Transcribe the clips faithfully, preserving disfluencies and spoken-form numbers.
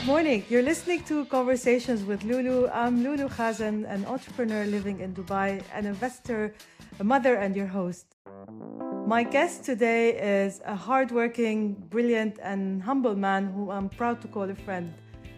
morning. You're listening to Conversations with Lulu. I'm Lulu Khazan, an entrepreneur living in Dubai, an investor, a mother, and your host. My guest today is a hardworking, brilliant, and humble man who I'm proud to call a friend.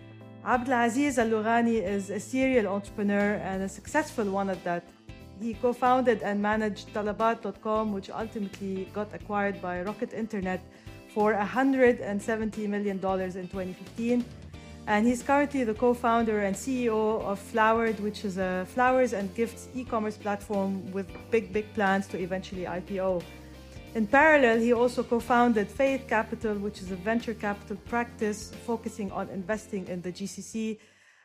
Abdelaziz Al-Lughani is a serial entrepreneur and a successful one at that. He co-founded and managed Talabat dot com, which ultimately got acquired by Rocket Internet for one hundred seventy million dollars in twenty fifteen. And he's currently the co-founder and C E O of Flowered, which is a flowers and gifts e-commerce platform with big, big plans to eventually I P O. In parallel, he also co-founded Faith Capital, which is a venture capital practice focusing on investing in the G C C.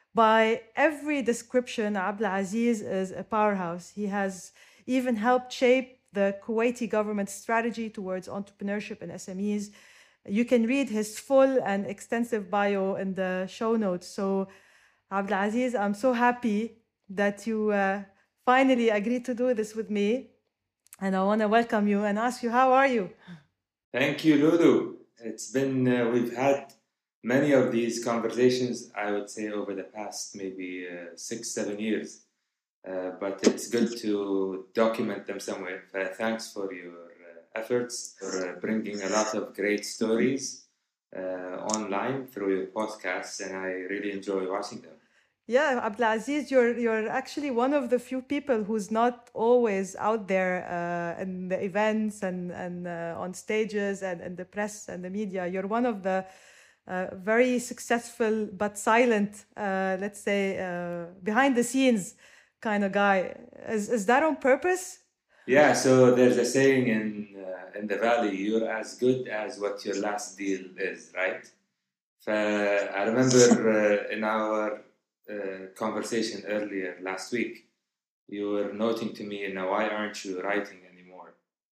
By every description, Abdelaziz is a powerhouse. He has even helped shape the Kuwaiti government's strategy towards entrepreneurship and S M Es. You can read his full and extensive bio in the show notes. So, Abdelaziz, I'm so happy that you uh, finally agreed to do this with me. And I want to welcome you and ask you, how are you? Thank you, Lulu. It's been, uh, we've had many of these conversations, I would say, over the past maybe uh, six, seven years. Uh, but it's good to document them somewhere. Uh, thanks for your uh, efforts, for uh, bringing a lot of great stories uh, online through your podcasts, and I really enjoy watching them. Yeah, Abdelaziz, you're you're actually one of the few people who's not always out there uh, in the events and and uh, on stages and, and the press and the media. You're one of the uh, very successful but silent, uh, let's say, uh, behind the scenes kind of guy. Is is that on purpose? Yeah. So there's a saying in uh, in the valley: "You're as good as what your last deal is." Right. Uh, I remember uh, in our Uh, conversation earlier last week, you were noting to me, now why aren't you writing anymore?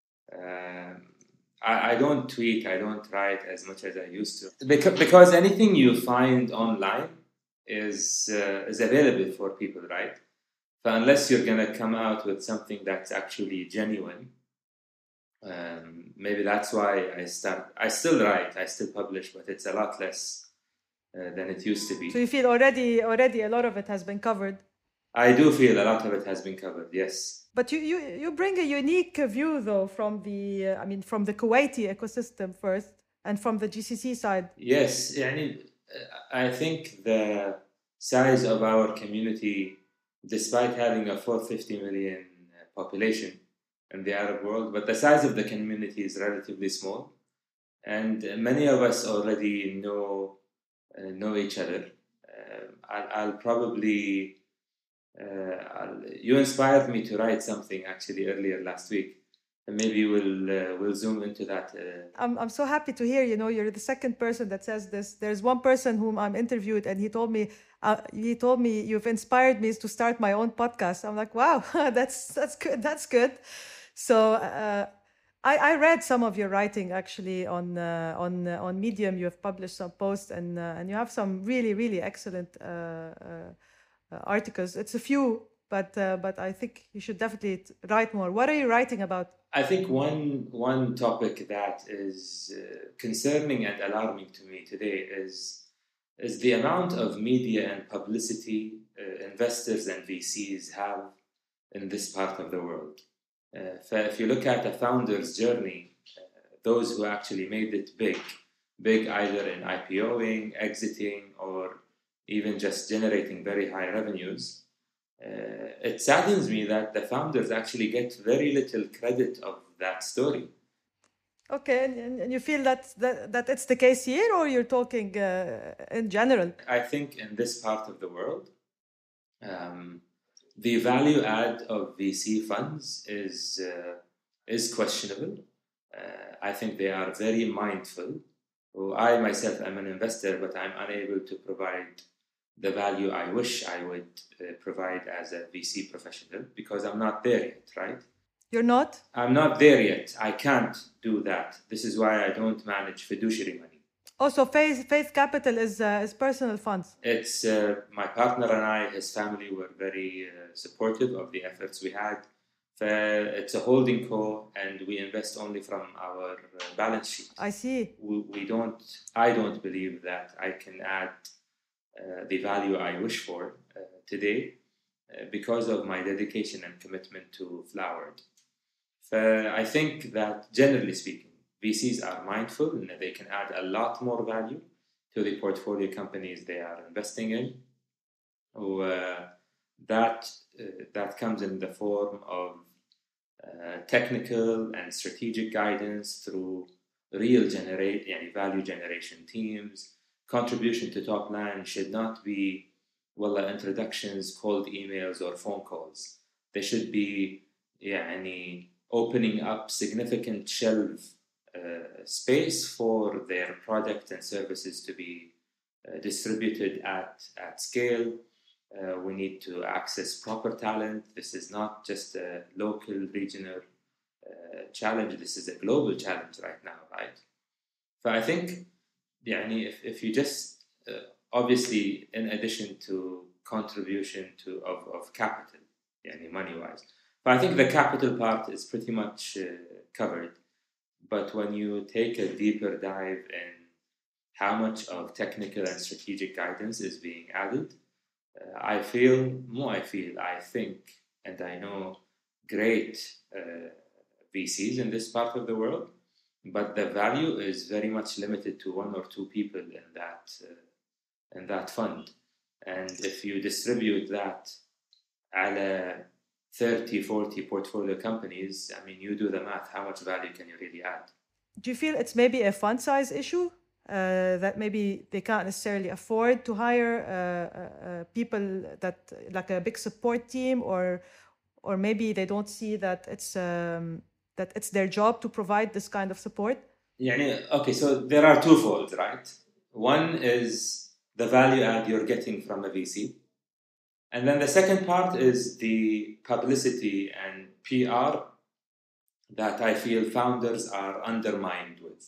Um, I, I don't tweet, I don't write as much as I used to. Because, because anything you find online is uh, is available for people, right? So unless you're going to come out with something that's actually genuine, um, maybe that's why I start. I still write, I still publish, but it's a lot less Uh, than it used to be. So you feel already already a lot of it has been covered? I do feel a lot of it has been covered, yes. But you, you, you bring a unique view, though, from the, uh, I mean, from the Kuwaiti ecosystem first, and from the G C C side. Yes, يعني, I think the size of our community, despite having a four hundred fifty million population in the Arab world, but the size of the community is relatively small. And many of us already know Uh, know each other. Uh, I'll, I'll probably uh, I'll, you inspired me to write something actually earlier last week, and maybe we'll uh, we'll zoom into that. Uh. I'm I'm so happy to hear. You know, you're the second person that says this. There's one person whom I'm interviewed, and he told me uh, he told me you've inspired me to start my own podcast. I'm like, wow, that's that's good. That's good. So. Uh, I, I read some of your writing actually on uh, on uh, on Medium. You have published some posts and uh, and you have some really really excellent uh, uh, articles. It's a few, but uh, but I think you should definitely write more. What are you writing about? I think one one topic that is uh, concerning and alarming to me today is is the amount of media and publicity uh, investors and V Cs have in this part of the world. Uh, if you look at a founder's journey, uh, those who actually made it big, big either in IPOing, exiting, or even just generating very high revenues, uh, it saddens me that the founders actually get very little credit of that story. Okay, and, and you feel that, that that it's the case here, or you're talking uh, in general? I think in this part of the world, um, the value add of V C funds is uh, is questionable. Uh, I think they are very mindful. Well, I myself am an investor, but I'm unable to provide the value I wish I would uh, provide as a V C professional because I'm not there yet, right? You're not? I'm not there yet. I can't do that. This is why I don't manage fiduciary money. Also, Faith, Faith Capital is uh, is personal funds. It's uh, my partner and I, his family were very uh, supportive of the efforts we had. It's a holding co, and we invest only from our uh, balance sheet. I see. We, we don't. I don't believe that I can add uh, the value I wish for uh, today uh, because of my dedication and commitment to Flowered. Uh, I think that generally speaking, V Cs are mindful and that they can add a lot more value to the portfolio companies they are investing in. Uh, that uh, that comes in the form of uh, technical and strategic guidance through real generate yani value generation teams. Contribution to top line should not be wallah introductions, cold emails, or phone calls. They should be yani, opening up significant shelf uh, space for their product and services to be uh, distributed at, at scale. Uh, we need to access proper talent. This is not just a local, regional uh, challenge. This is a global challenge right now, right? So I think, yani, if, if you just, uh, obviously, in addition to contribution to of, of capital, yani money-wise, but I think the capital part is pretty much uh, covered. But when you take a deeper dive in how much of technical and strategic guidance is being added, uh, I feel, more I feel, I think, and I know great uh, V Cs in this part of the world, but the value is very much limited to one or two people in that uh, in that fund. And if you distribute that ala thirty, forty portfolio companies, I mean, you do the math, how much value can you really add? Do you feel it's maybe a fund size issue? Uh, that maybe they can't necessarily afford to hire uh, uh, people that like a big support team, or or maybe they don't see that it's um, that it's their job to provide this kind of support? Yeah, okay, so there are two folds, right? One is the value add you're getting from a V C. And then the second part is the publicity and P R that I feel founders are undermined with.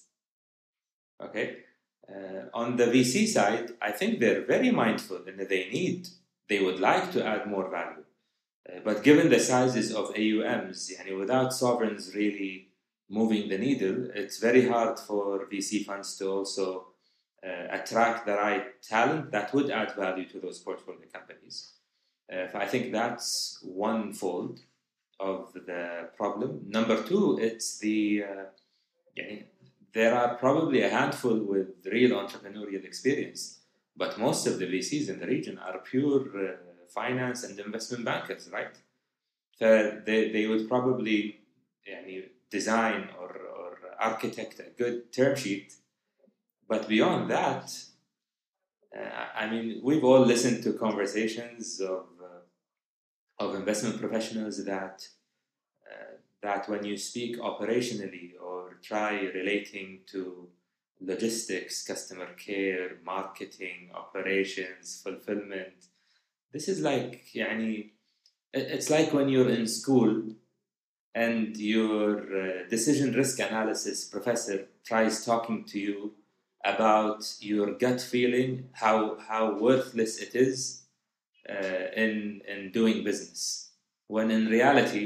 Okay? Uh, on the V C side, I think they're very mindful and they need, they would like to add more value. Uh, but given the sizes of A U Ms, yani without sovereigns really moving the needle, it's very hard for V C funds to also uh, attract the right talent that would add value to those portfolio companies. Uh, I think that's one fold of the problem. Number two, it's the, uh, yani, there are probably a handful with real entrepreneurial experience, but most of the V Cs in the region are pure uh, finance and investment bankers, right? So they, they would probably yani, design or, or architect a good term sheet, but beyond that, uh, I mean, we've all listened to conversations of uh, of investment professionals that uh, that when you speak operationally or try relating to logistics, customer care, marketing, operations, fulfillment, this is like, yani, it's like when you're in school and your uh, decision risk analysis professor tries talking to you about your gut feeling, how, how worthless it is uh, in, in doing business. When in reality,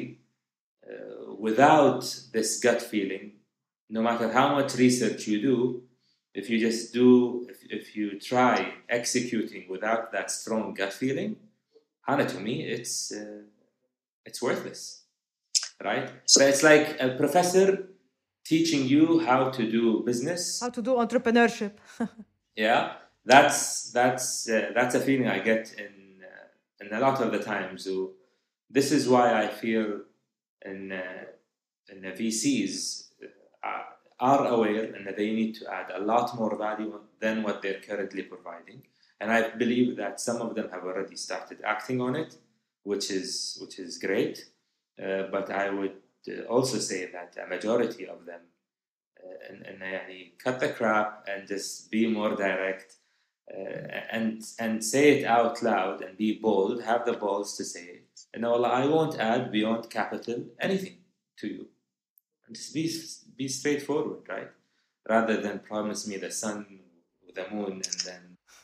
uh, without this gut feeling, no matter how much research you do, if you just do, if, if you try executing without that strong gut feeling, Hana, to me, it's uh, it's worthless, right? So it's like a professor teaching you how to do business, how to do entrepreneurship. Yeah, that's that's uh, that's a feeling I get in uh, in a lot of the times. So this is why I feel in uh, in the V Cs uh, are aware and that they need to add a lot more value than what they're currently providing. And I believe that some of them have already started acting on it, which is which is great. Uh, but I would uh, also say that a majority of them uh, and, and yani, cut the crap and just be more direct uh, and and say it out loud and be bold, have the balls to say it. And Allah, I won't add beyond capital anything to you. And just be, be straightforward, right? Rather than promise me the sun, the moon, and then...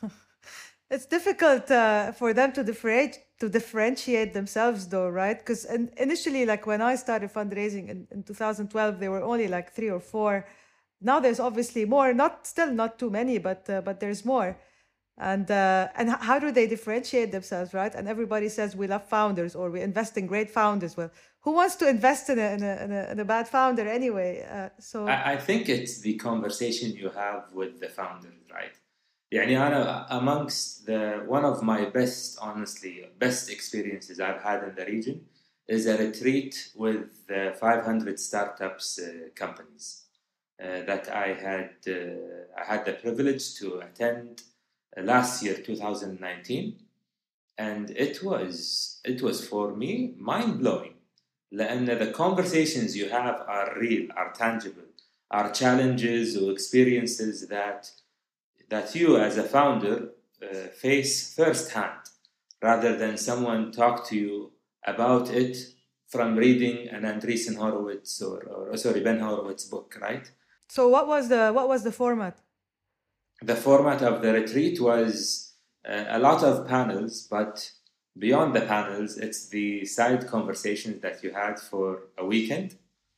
It's difficult uh, for them to differentiate to differentiate themselves, though, right? Because initially, like when I started fundraising in, in two thousand twelve, there were only like three or four. Now there's obviously more. Not still not too many, but uh, but there's more. And uh, and h- how do they differentiate themselves, right? And everybody says we love founders or we invest in great founders. Well, who wants to invest in a in a in a, in a bad founder anyway? Uh, so I, I think it's the conversation you have with the founders, right? يعني أنا amongst the one of my best, honestly, best experiences I've had in the region is a retreat with the five hundred startups uh, companies uh, that I had uh, I had the privilege to attend last year, twenty nineteen, and it was it was for me mind blowing. لأن the conversations you have are real, are tangible, are challenges or experiences that that you as a founder uh, face firsthand, rather than someone talk to you about it from reading an Andreessen Horowitz or, or sorry Ben Horowitz book, right? so what was the what was the format? The format of the retreat was uh, a lot of panels, but beyond the panels, it's the side conversations that you had for a weekend.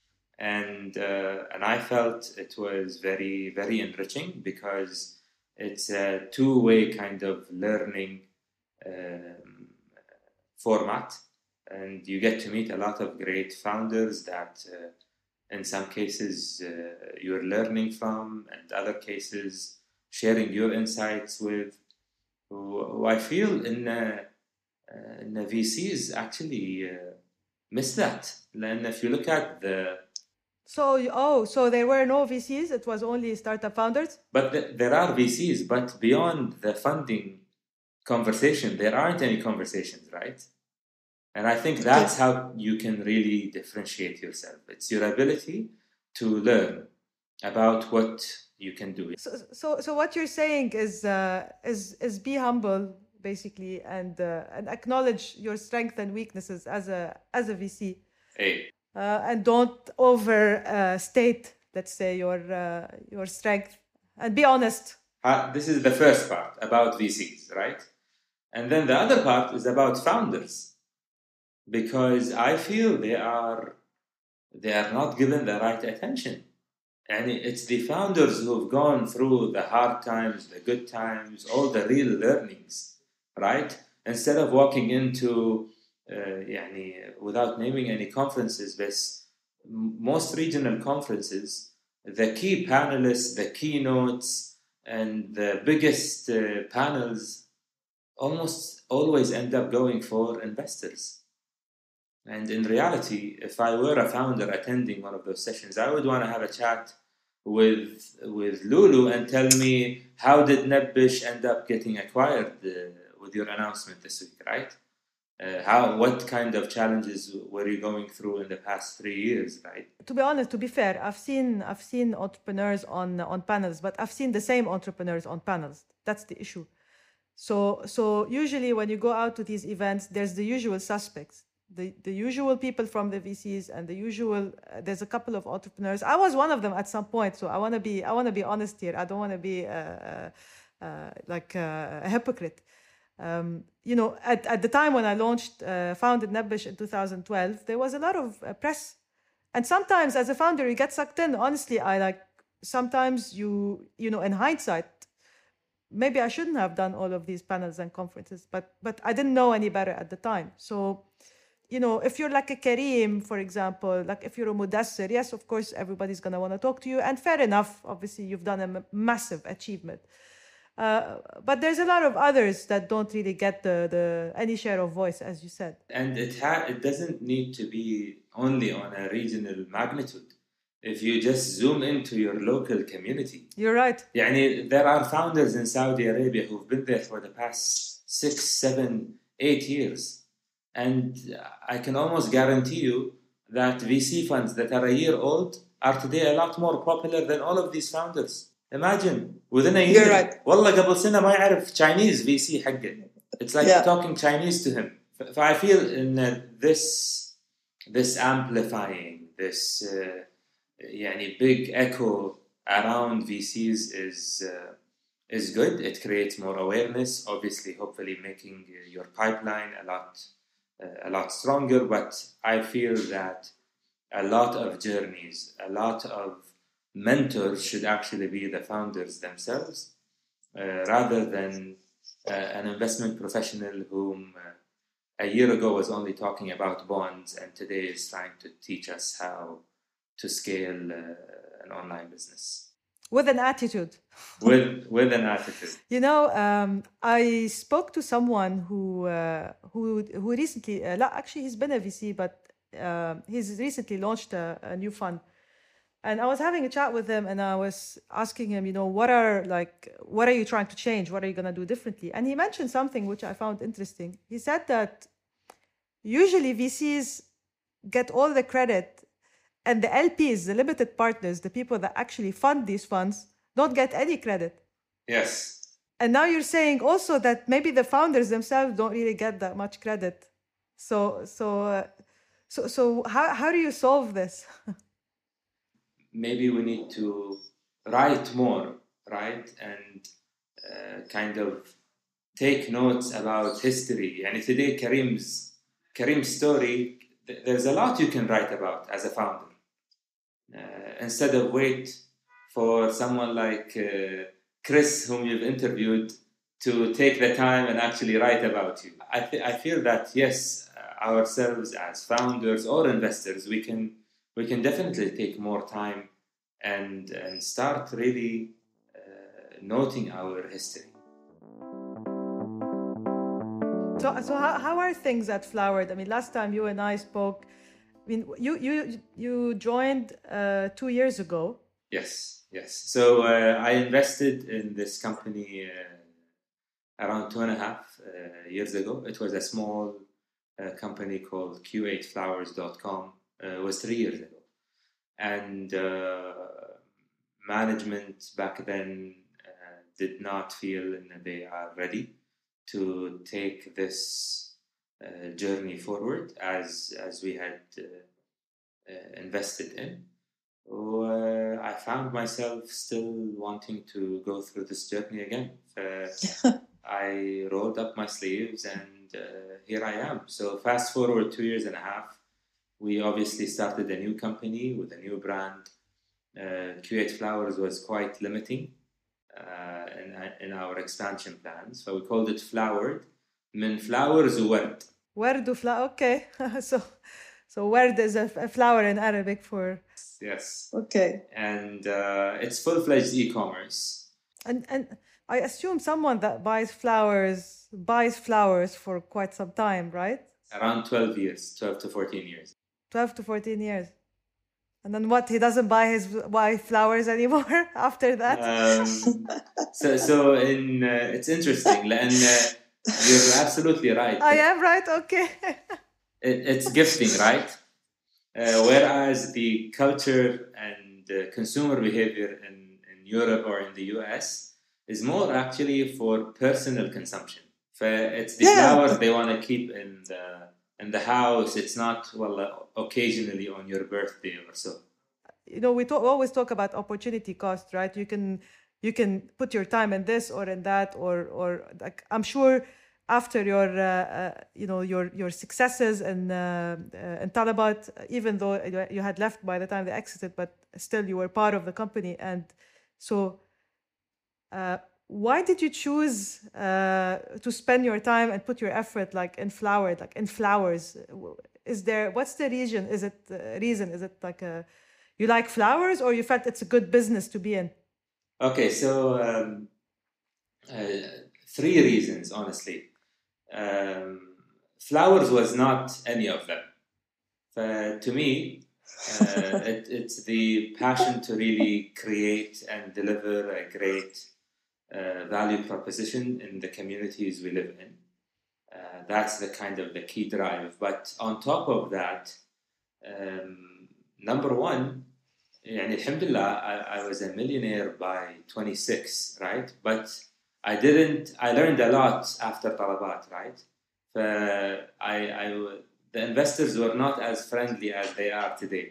And uh, and I felt it was very, very enriching because it's a two-way kind of learning um, format. And you get to meet a lot of great founders that uh, in some cases uh, you're learning from, and other cases sharing your insights with, who I feel in uh, uh, in the V Cs actually uh, miss that. And if you look at the So you- oh, so there were no V Cs. It was only startup founders. But the, there are V Cs, but beyond the funding conversation, there aren't any conversations, right? And I think that's how you can really differentiate yourself. It's your ability to learn about what you can do. So so so what you're saying is uh, is is be humble basically, and uh, and acknowledge your strengths and weaknesses as a as a V C. Hey. Uh, and don't overstate, uh, let's say, your uh, your strength, and be honest. Uh, this is the first part about V Cs, right? And then the other part is about founders, because I feel they are they are not given the right attention. And it's the founders who've gone through the hard times, the good times, all the real learnings, right? Instead of walking into uh, يعني, without naming any conferences, but most regional conferences, the key panelists, the keynotes, and the biggest uh, panels almost always end up going for investors. And in reality, if I were a founder attending one of those sessions, I would want to have a chat with with Lulu and tell me, how did Nebbish end up getting acquired uh, with your announcement this week, right? Uh, how what kind of challenges were you going through in the past three years, right? To be honest, to be fair, I've seen I've seen entrepreneurs on on panels, but I've seen the same entrepreneurs on panels. That's the issue. So so usually when you go out to these events, there's the usual suspects. The, the usual people from the V Cs and the usual uh, there's a couple of entrepreneurs. I was one of them at some point, so I want to be I want to be honest here. I don't want to be uh, uh, uh, like uh, a hypocrite. Um, you know, at, at the time when I launched, uh, founded Nebbish in two thousand twelve, there was a lot of uh, press, and sometimes as a founder you get sucked in. Honestly, I like sometimes you you know in hindsight, maybe I shouldn't have done all of these panels and conferences, but but I didn't know any better at the time. So, you know, if you're like a Kareem, for example, like if you're a Mudassir, yes, of course, everybody's going to want to talk to you. And fair enough, obviously, you've done a m- massive achievement. Uh, but there's a lot of others that don't really get the, the any share of voice, as you said. And it, ha- it doesn't need to be only on a regional magnitude. If you just zoom into your local community. You're right. يعني, there are founders in Saudi Arabia who've been there for the past six, seven, eight years. And I can almost guarantee you that V C funds that are a year old are today a lot more popular than all of these founders. Imagine, within a year. You're right. والله قبل سنة ما يعرف Chinese V C حقه. It's like yeah. talking Chinese to him. So I feel in uh, this, this amplifying, this uh, يعني big echo around V Cs is uh, is good. It creates more awareness. Obviously, hopefully, making uh, your pipeline a lot. Uh, a lot stronger, but I feel that a lot of journeys, a lot of mentors should actually be the founders themselves, uh, rather than uh, an investment professional whom uh, a year ago was only talking about bonds and today is trying to teach us how to scale uh, an online business. With an attitude. with with an attitude. You know, um, I spoke to someone who uh, who who recently, uh, la- actually, he's been a V C, but uh, he's recently launched a, a new fund. And I was having a chat with him, and I was asking him, you know, what are like, what are you trying to change? What are you going to do differently? And he mentioned something which I found interesting. He said that usually V Cs get all the credit, and the L Ps, the limited partners, the people that actually fund these funds, don't get any credit. Yes. And now you're saying also that maybe the founders themselves don't really get that much credit. So, so, uh, so, so, how how do you solve this? Maybe we need to write more, right, and uh, kind of take notes about history. And today, Karim's Karim's story, th- there's a lot you can write about as a founder. Uh, instead of wait for someone like uh, Chris, whom you've interviewed, to take the time and actually write about you. I, th- I feel that, yes, uh, ourselves as founders or investors, we can we can definitely take more time and, and start really uh, noting our history. So, so how, how are things at Flowered? I mean, last time you and I spoke, I mean, you you you joined uh, two years ago. Yes, yes. So uh, I invested in this company uh, around two and a half uh, years ago. It was a small uh, company called Q eight flowers dot com. Uh, it was three years ago. And uh, management back then uh, did not feel that they are ready to take this uh, journey forward as as we had uh, uh, invested in. Uh, I found myself still wanting to go through this journey again. Uh, I rolled up my sleeves and uh, here I am. So fast forward two years and a half, we obviously started a new company with a new brand. Uh, Q eight Flowers was quite limiting uh, in, in our expansion plans. So we called it Flowered. من flowers وورد. ورد flower. Okay. so so word is a, a flower in Arabic for... Yes. Okay. And uh, it's full-fledged e-commerce. And and I assume someone that buys flowers buys flowers for quite some time, right? Around twelve years, twelve to fourteen years. twelve to fourteen years. And then what? He doesn't buy his wife flowers anymore after that? Um, so so in uh, it's interesting. And uh, you're absolutely right. I am right? Okay. it, it's gifting, right? Uh, whereas the culture and uh, consumer behavior in, in Europe or in the U S is more actually for personal consumption. It's the yeah. flowers they want to keep in the in the house. It's not, well, uh, occasionally on your birthday or so. You know, we talk, always talk about opportunity cost, right? You can you can put your time in this or in that, or or like I'm sure after your uh, uh, you know your your successes in uh, uh, in Talabat, even though you had left by the time they exited, but still you were part of the company. And so uh, why did you choose uh, to spend your time and put your effort like in flower, like in flowers? Is there, what's the reason? Is it uh, reason? Is it like a, you like flowers, or you felt it's a good business to be in? Okay, so um, uh, three reasons, honestly. Um, flowers was not any of them. Uh, to me, uh, it, it's the passion to really create and deliver a great uh, value proposition in the communities we live in. Uh, that's the kind of the key drive. But on top of that, um, number one, يعني alhamdulillah, I, I was a millionaire by twenty-six, right? But I didn't, I learned a lot after Talabat, right? Uh, I, I, the investors were not as friendly as they are today.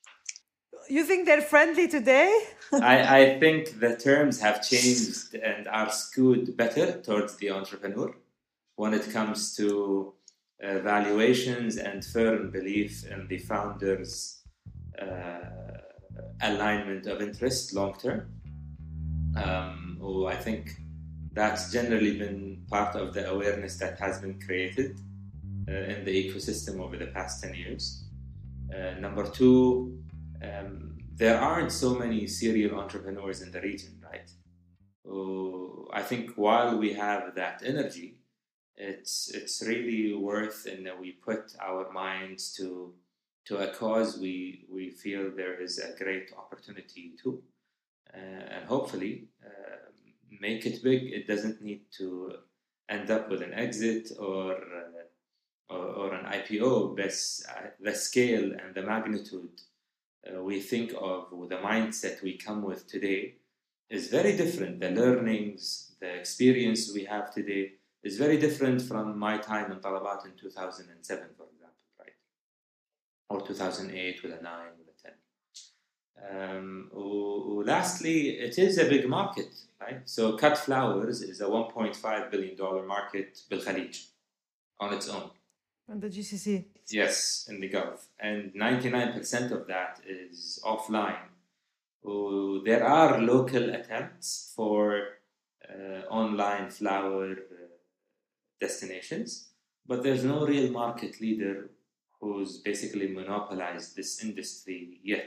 You think they're friendly today? I, I think the terms have changed and are skewed better towards the entrepreneur when it comes to uh, valuations and firm belief in the founder's uh, alignment of interest long term. Um, oh, I think That's generally been part of the awareness that has been created uh, in the ecosystem over the past ten years. Uh, number two, um, there aren't so many serial entrepreneurs in the region, right? Uh, I think while we have that energy, it's it's really worth in that we put our minds to to a cause we we feel there is a great opportunity to, uh, and hopefully uh, make it big. It doesn't need to end up with an exit or uh, or, or an I P O. But uh, the scale and the magnitude uh, we think of, with the mindset we come with today, is very different. The learnings, the experience we have today is very different from my time in Talabat in two thousand seven, for example, right? Or two thousand eight with a nine, with a ten. Um, lastly, it is a big market, right? So cut flowers is a one point five billion dollars market bil Khalij on its own. And the G C C. Yes, in the Gulf. And ninety-nine percent of that is offline. Uh, there are local attempts for uh, online flower uh, destinations, but there's no real market leader who's basically monopolized this industry yet.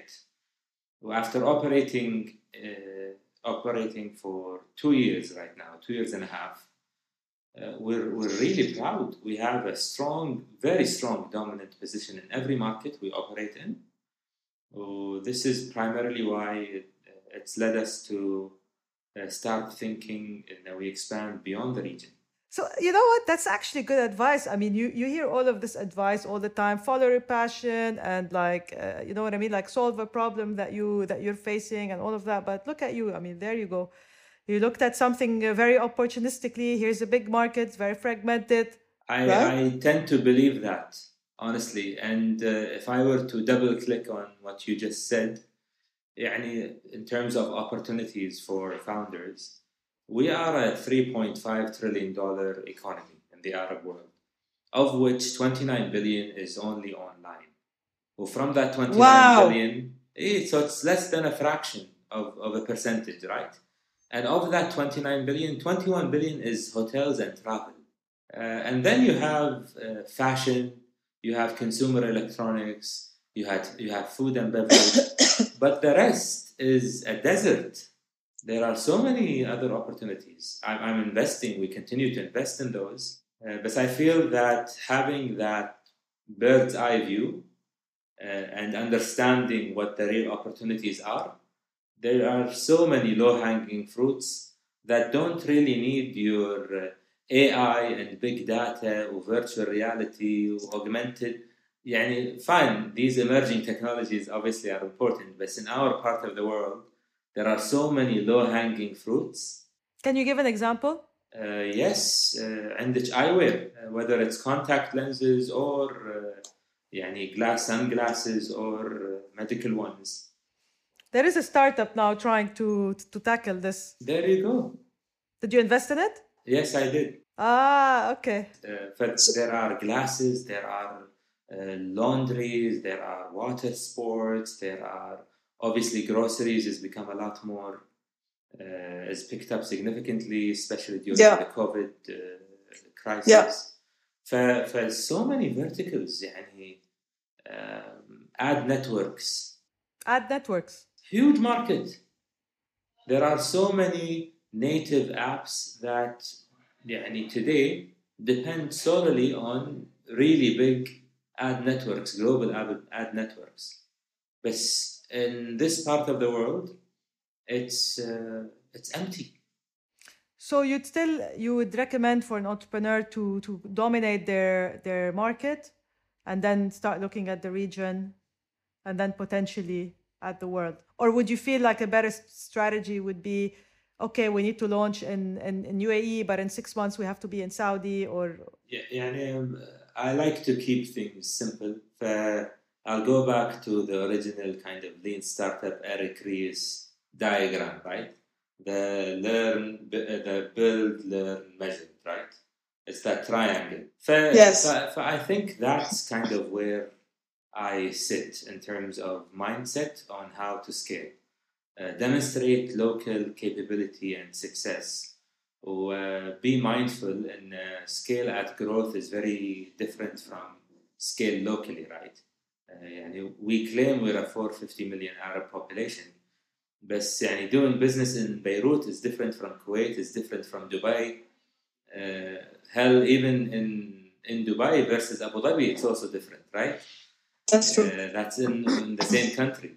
After operating uh, operating for two years right now, two years and a half, uh, we're we're really proud. We have a strong, very strong, dominant position in every market we operate in. Uh, this is primarily why it, it's led us to uh, start thinking that we expand beyond the region. So, you know what? That's actually good advice. I mean, you, you hear all of this advice all the time. Follow your passion and, like, uh, you know what I mean? Like, solve a problem that, you, that you're facing and all of that. But look at you. I mean, there you go. You looked at something uh, very opportunistically. Here's a big market, very fragmented. I, right? I tend to believe that, honestly. And uh, if I were to double click on what you just said, يعني, in terms of opportunities for founders, we are a three point five trillion dollars economy in the Arab world, of which twenty-nine billion is only online. Well, from that twenty-nine wow. billion, so it's less than a fraction of, of a percentage, right? And of that twenty-nine billion, twenty-one billion is hotels and travel. Uh, and then you have uh, fashion, you have consumer electronics, you have, you have food and beverage, but the rest is a desert. There are so many other opportunities. I'm, I'm investing, we continue to invest in those. Uh, but I feel that having that bird's eye view uh, and understanding what the real opportunities are, there are so many low-hanging fruits that don't really need your uh, A I and big data or virtual reality or augmented. Yani, fine, these emerging technologies obviously are important, but in our part of the world, there are so many low-hanging fruits. Can you give an example? Uh, yes, uh, and it's eyewear, uh, whether it's contact lenses or uh, yani glass sunglasses or uh, medical ones. There is a startup now trying to to tackle this. There you go. Did you invest in it? Yes, I did. Ah, okay. Uh, but there are glasses, there are uh, laundries, there are water sports, there are obviously groceries has become a lot more, uh, has picked up significantly, especially during yeah. the COVID uh, crisis. Yeah. For, for so many verticals, يعني, um, ad networks. Ad networks. Huge market. There are so many native apps that يعني, today depend solely on really big ad networks, global ad, ad networks. But in this part of the world, it's uh, it's empty. So you'd still you would recommend for an entrepreneur to to dominate their their market, and then start looking at the region, and then potentially at the world, or would you feel like a better strategy would be, okay, we need to launch in in, in U A E, but in six months we have to be in Saudi, or yeah, يعني, um, I like to keep things simple. Uh, I'll go back to the original kind of lean startup Eric Ries diagram, right? The learn, the build, learn, measure, right? It's that triangle. For, yes. For, for I think that's kind of where I sit in terms of mindset on how to scale. Uh, demonstrate local capability and success. Uh, be mindful, and uh, scale at growth is very different from scale locally, right? Uh, يعني we claim we're a four hundred fifty million Arab population, but يعني doing business in Beirut is different from Kuwait, is different from Dubai. Uh, hell, even in, in Dubai versus Abu Dhabi, it's also different, right? That's true. Uh, that's in, in the same country.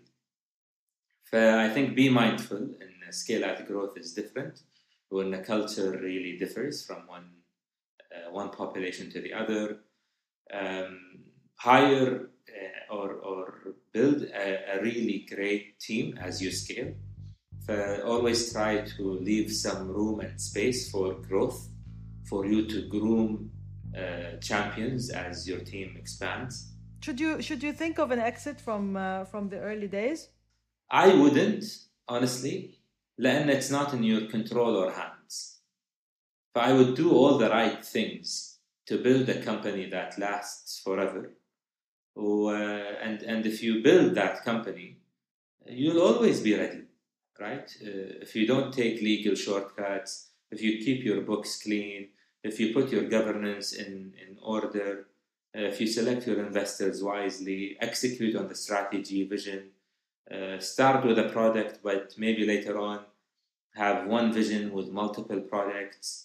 So I think be mindful, and scale at growth is different. When the culture really differs from one uh, one population to the other, um, hire uh, or or build a, a really great team as you scale. So always try to leave some room and space for growth, for you to groom uh, champions as your team expands. Should you should you think of an exit from uh, from the early days? I wouldn't, honestly. لأن it's not in your control or hands. But I would do all the right things to build a company that lasts forever. Uh, and, and if you build that company, you'll always be ready, right? Uh, if you don't take legal shortcuts, if you keep your books clean, if you put your governance in, in order, uh, if you select your investors wisely, execute on the strategy, vision, uh, start with a product, but maybe later on have one vision with multiple products,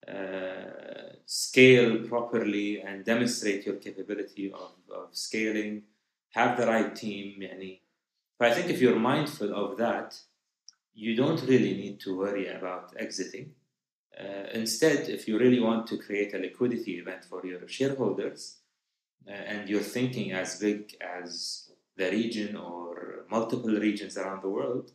uh, scale properly and demonstrate your capability of, of scaling, have the right team. Yani. But I think if you're mindful of that, you don't really need to worry about exiting. Uh, instead, if you really want to create a liquidity event for your shareholders, uh, and you're thinking as big as the region or multiple regions around the world,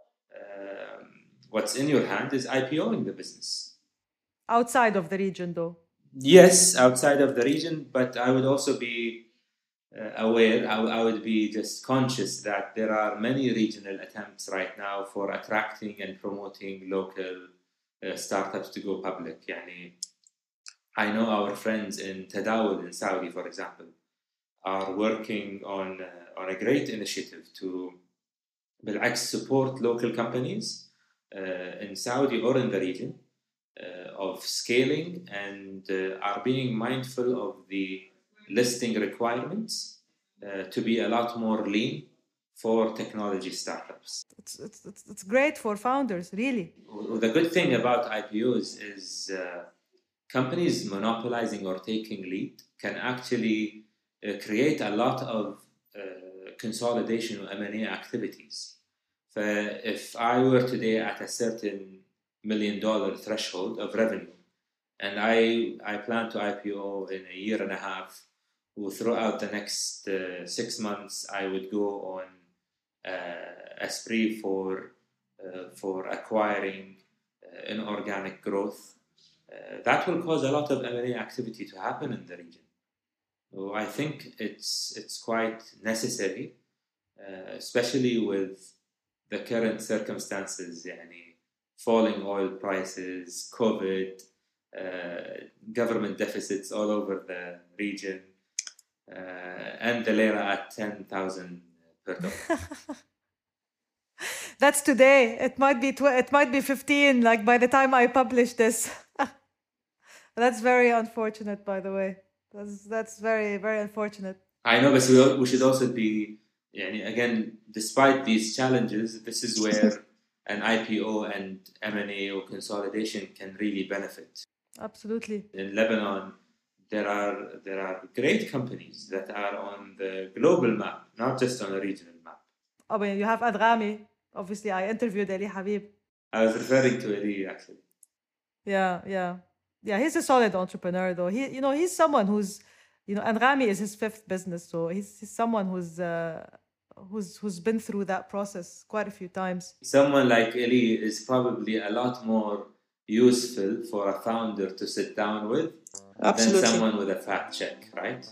um, what's in your hand is IPOing the business. Outside of the region, though? Yes, outside of the region, but I would also be uh, aware, I, I would be just conscious that there are many regional attempts right now for attracting and promoting local uh, startups to go public. Yani, I know our friends in Tadawul in Saudi, for example, are working on, uh, on a great initiative to بالعكس support local companies uh, in Saudi or in the region uh, of scaling, and uh, are being mindful of the listing requirements uh, to be a lot more lean for technology startups. It's, it's, it's, it's great for founders, really. The good thing about I P Os is uh, companies monopolizing or taking lead can actually uh, create a lot of uh, consolidation or M and A activities. So if I were today at a certain million dollar threshold of revenue, and I, I plan to I P O in a year and a half, well, throughout the next uh, six months, I would go on uh, a spree for, uh, for acquiring uh, inorganic growth. Uh, that will cause a lot of M and A activity to happen in the region. So I think it's, it's quite necessary, uh, especially with the current circumstances, يعني, falling oil prices, COVID, uh, government deficits all over the region, uh, and the lira at ten thousand per dollar. That's today. It might be tw- it might be fifteen. Like by the time I publish this, that's very unfortunate. By the way, that's that's very very unfortunate. I know, but we, we should also be. يعني, again, despite these challenges, this is where an I P O and M and A or consolidation can really benefit. Absolutely. In Lebanon, there are there are great companies that are on the global map, not just on a regional map. I mean, you have Adrami. Obviously, I interviewed Ali Habib. I was referring to Ali, actually. Yeah, yeah, yeah. He's a solid entrepreneur, though. He, you know, he's someone who's, you know, and Rami is his fifth business, so he's, he's someone who's uh, who's who's been through that process quite a few times. Someone like Ali is probably a lot more useful for a founder to sit down with Absolutely. than someone with a fat check, right?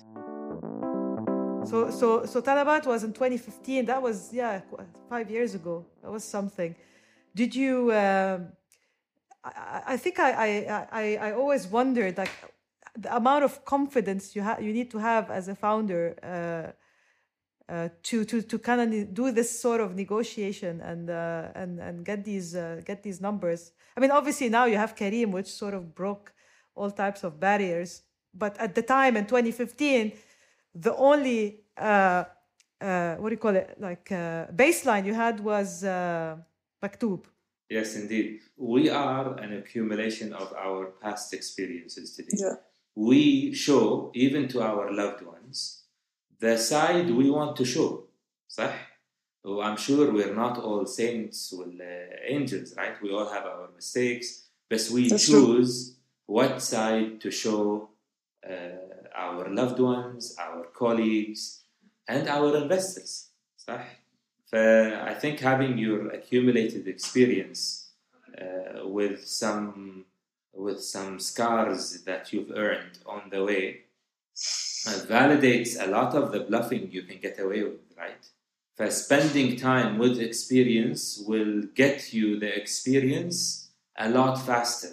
So, so, so Talabat was in twenty fifteen. That was yeah, five years ago. That was something. Did you? Um, I, I think I, I, I, I always wondered like the amount of confidence you have, you need to have as a founder, uh, uh, to to to kind of do this sort of negotiation and uh, and and get these uh, get these numbers. I mean, obviously now you have Careem, which sort of broke all types of barriers. But at the time in twenty fifteen, the only uh, uh, what do you call it, like uh, baseline you had was uh, Maktoob. Yes, indeed. We are an accumulation of our past experiences today. Yeah. We show, even to our loved ones, the side we want to show. صح? Oh, I'm sure we're not all saints or uh, angels, right? We all have our mistakes, but we That's choose what side to show uh, our loved ones, our colleagues, and our investors. صح? I think having your accumulated experience uh, with some with some scars that you've earned on the way uh, validates a lot of the bluffing you can get away with, right? For spending time with experience will get you the experience a lot faster.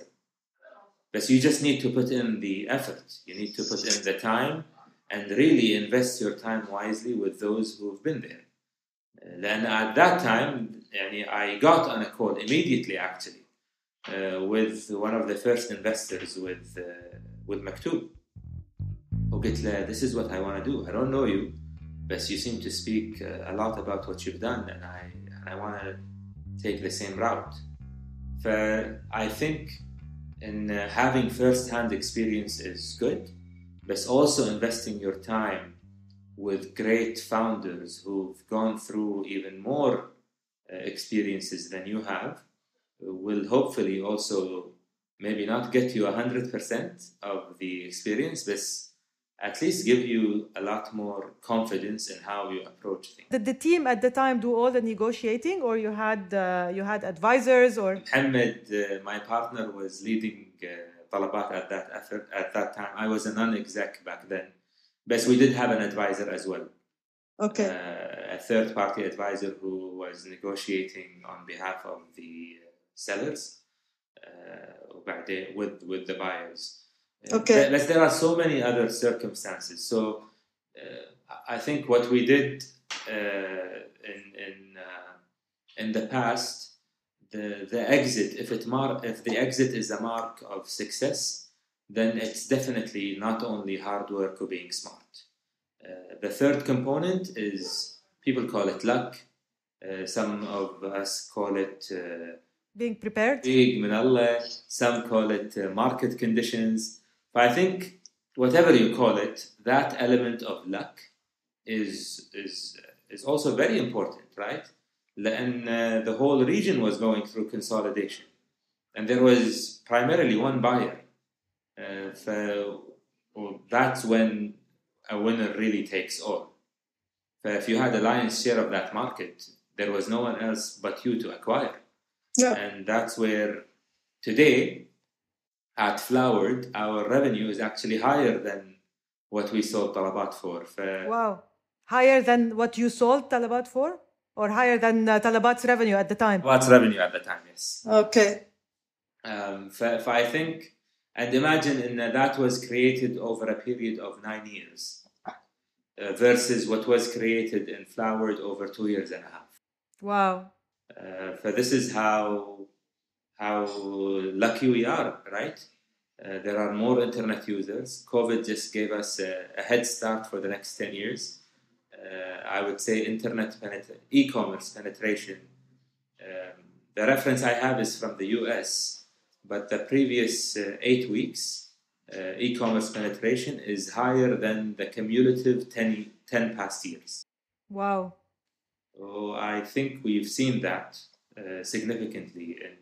But you just need to put in the effort. You need to put in the time and really invest your time wisely with those who've been there. Then at that time, I got on a call immediately, actually, uh, with one of the first investors with uh, with Maktoob. وقلت له, this is what I want to do. I don't know you, but you seem to speak uh, a lot about what you've done, and I and I want to take the same route. So I think in uh, having first-hand experience is good, but also investing your time with great founders who've gone through even more uh, experiences than you have will hopefully also maybe not get you one hundred percent of the experience, but at least give you a lot more confidence in how you approach things. Did the team at the time do all the negotiating, or you had uh, you had advisors? Or Mohammed, uh, my partner, was leading uh, Talabat at that effort at that time. I was a non-exec back then. But we did have an advisor as well. Okay. Uh, a third-party advisor who was negotiating on behalf of the sellers uh, with, with the buyers. Okay. Uh, but there are so many other circumstances. So uh, I think what we did uh, in in uh, in the past, the the exit, if it mar- if the exit is a mark of success, then it's definitely not only hard work or being smart. Uh, the third component is, people call it luck. Uh, some of us call it uh, being prepared. Big min Allah. Some call it uh, market conditions. But I think whatever you call it, that element of luck is is is also very important, right? And uh, the whole region was going through consolidation, and there was primarily one buyer. Uh, so well, that's when a winner really takes all. So if you had a lion's share of that market, there was no one else but you to acquire. Yeah. And that's where today at Flowered, our revenue is actually higher than what we sold Talabat for. So, wow. Higher than what you sold Talabat for? Or higher than uh, Talabat's revenue at the time? Talabat's revenue at the time, yes. Okay. Um, so, so I think... And imagine in, uh, that was created over a period of nine years uh, versus what was created in Flowered over two years and a half. Wow. Uh, so this is how how lucky we are, right? Uh, there are more internet users. COVID just gave us a, a head start for the next ten years. Uh, I would say internet penetra- e-commerce penetration. Um, the reference I have is from the U S, but the previous uh, eight weeks, uh, e-commerce penetration is higher than the cumulative ten, ten past years. Wow. So I think we've seen that uh, significantly in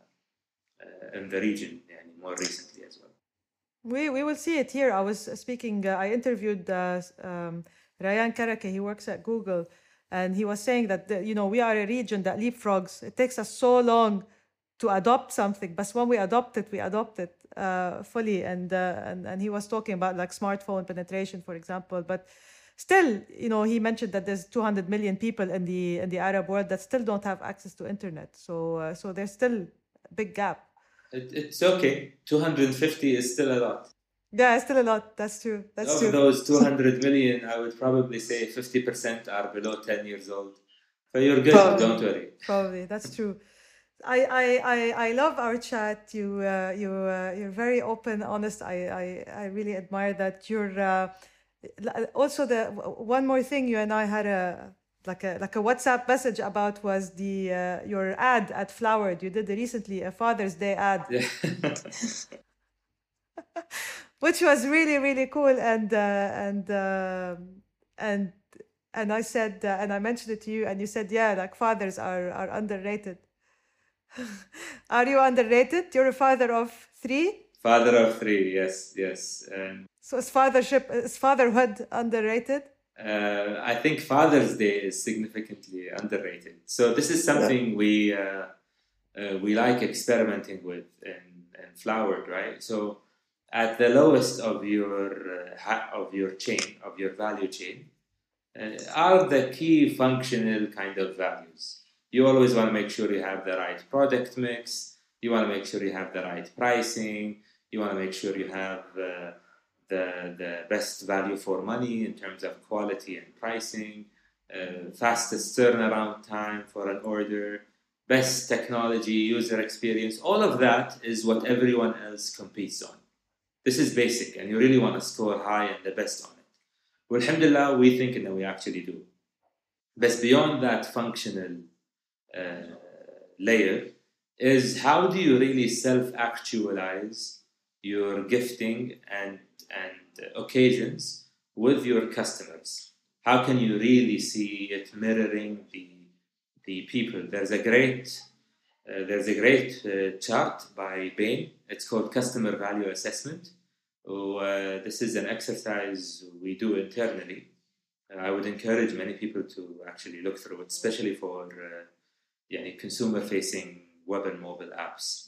uh, uh, in the region, and more recently as well. We we will see it here. I was speaking, uh, I interviewed uh, um, Rayan Karake, he works at Google, and he was saying that, the, you know, we are a region that leapfrogs. It takes us so long to adopt something, but when we adopt it, we adopt it uh, fully. And, uh, and and he was talking about like smartphone penetration, for example. But still, you know, he mentioned that there's two hundred million people in the in the Arab world that still don't have access to internet. So uh, so there's still a big gap. It, it's okay. two hundred fifty is still a lot. Yeah, still a lot. That's true. That's Of true. those two hundred million, I would probably say fifty percent are below ten years old. So you're good, Probably. don't worry. Probably, that's true. I, I, I, I love our chat. You uh, you uh, you're very open, honest. I, I, I really admire that. You're uh, l- also the one more thing you and I had a like a like a WhatsApp message about was the uh, your ad at Flowered. You did recently a Father's Day ad, Yeah. which was really really cool, and uh, and um and and I said uh, and I mentioned it to you, and you said, yeah, like fathers are are underrated. Are you underrated? You're a father of three, Father of three, yes, yes. And so is fathership is fatherhood underrated? uh, I think Father's Day is significantly underrated. So this is something we uh, uh, we like experimenting with in, in Flowered, right? So at the lowest of your uh, ha- of your chain of your value chain uh, are the key functional kind of values. You always want to make sure you have the right product mix. You want to make sure you have the right pricing. You want to make sure you have uh, the, the best value for money in terms of quality and pricing, uh, fastest turnaround time for an order, best technology, user experience. All of that is what everyone else competes on. This is basic, and you really want to score high and the best on it. Well, alhamdulillah, we think that we actually do. But beyond that functional uh, layer is how do you really self-actualize your gifting and, and occasions with your customers? How can you really see it mirroring the, the people? There's a great, uh, there's a great uh, chart by Bain. It's called Customer Value Assessment. So, uh, this is an exercise we do internally. Uh, I would encourage many people to actually look through it, especially for uh, يعني consumer-facing web and mobile apps.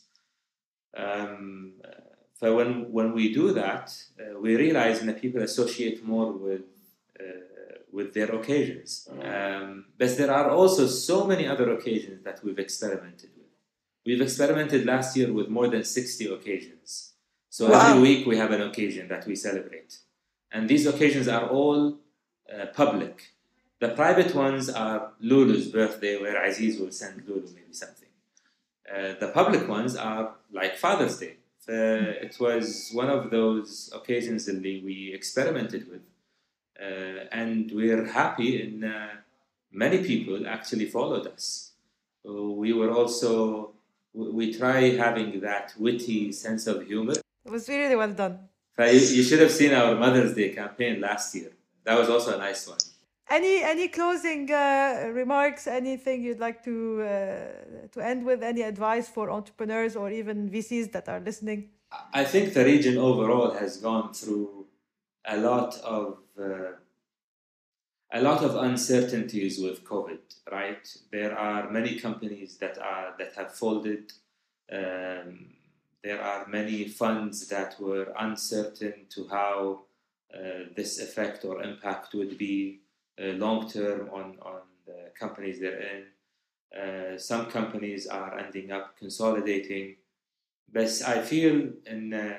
Um, uh, so when when we do that, uh, we realize that people associate more with uh, with their occasions. Um, but there are also so many other occasions that we've experimented with. We've experimented last year with more than sixty occasions. So Wow. every week we have an occasion that we celebrate. And these occasions are all uh, public. The private ones are Lulu's birthday, where Aziz will send Lulu maybe something. Uh, the public ones are like Father's Day. Uh, it was one of those occasions that we experimented with. Uh, and we're happy in uh, many people actually followed us. So we were also, we, we try having that witty sense of humor. It was really well done. You, you should have seen our Mother's Day campaign last year. That was also a nice one. Any any closing uh, remarks? Anything you'd like to uh, to end with? Any advice for entrepreneurs or even V Cs that are listening? I think the region overall has gone through a lot of uh, a lot of uncertainties with COVID. Right, there are many companies that are that have folded. Um, there are many funds that were uncertain to how uh, this effect or impact would be uh, long term on on the companies they're in. Uh, some companies are ending up consolidating. But I feel in, uh,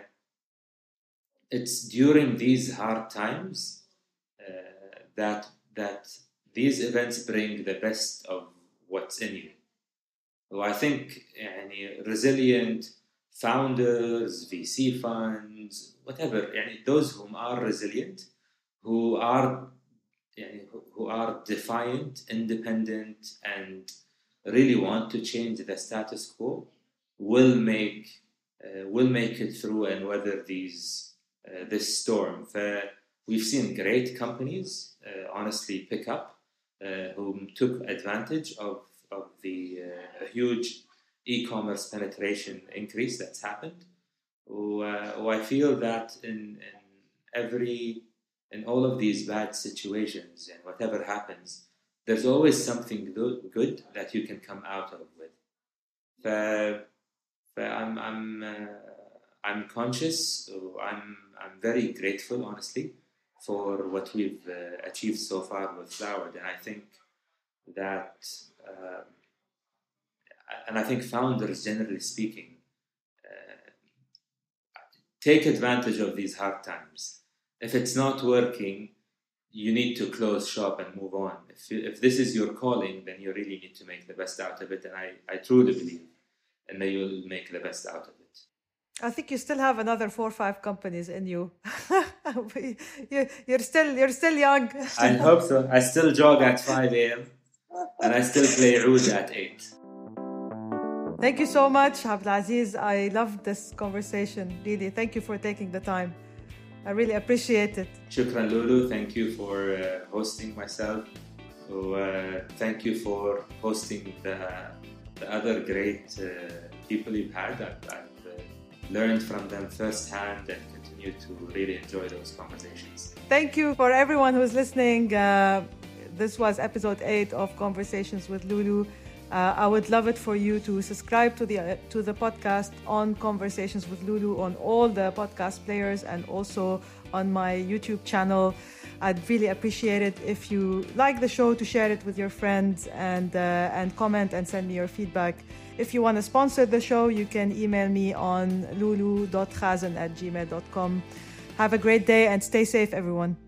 it's during these hard times uh, that that these events bring the best of what's in you. So I think يعني, resilient founders, V C funds, whatever, يعني, those who are resilient, who are يعني, who are defiant, independent, and really want to change the status quo, will make uh, will make it through and weather these uh, this storm. Uh, we've seen great companies uh, honestly pick up uh, who took advantage of of the uh, huge e-commerce penetration increase that's happened. Who, uh, who I feel that in, in every in all of these bad situations and whatever happens, there's always something good, good that you can come out of with. ف, I'm I'm uh, I'm conscious. I'm I'm very grateful, honestly, for what we've uh, achieved so far with Flowered, and I think that, uh, and I think founders, generally speaking, uh, take advantage of these hard times. If it's not working, you need to close shop and move on. If, you, if this is your calling, then you really need to make the best out of it. And I, I truly believe and that you'll make the best out of it. I think you still have another four or five companies in you. you you're still you're still young. I hope so. I still jog at five a.m. and I still play oud at eight. Thank you so much, Abdulaziz. I loved this conversation, really. Thank you for taking the time. I really appreciate it. Shukran, Lulu. Thank you for uh, hosting myself. So uh, thank you for hosting the, the other great uh, people you've had. I've, I've uh, learned from them firsthand and continue to really enjoy those conversations. Thank you for everyone who's listening. Uh, this was episode eight of Conversations with Lulu. Uh, I would love it for you to subscribe to the uh, to the podcast on Conversations with Lulu on all the podcast players and also on my YouTube channel. I'd really appreciate it if you like the show to share it with your friends and uh, and comment and send me your feedback. If you want to sponsor the show, you can email me on lulu dot khazen at gmail dot com. Have a great day and stay safe, everyone.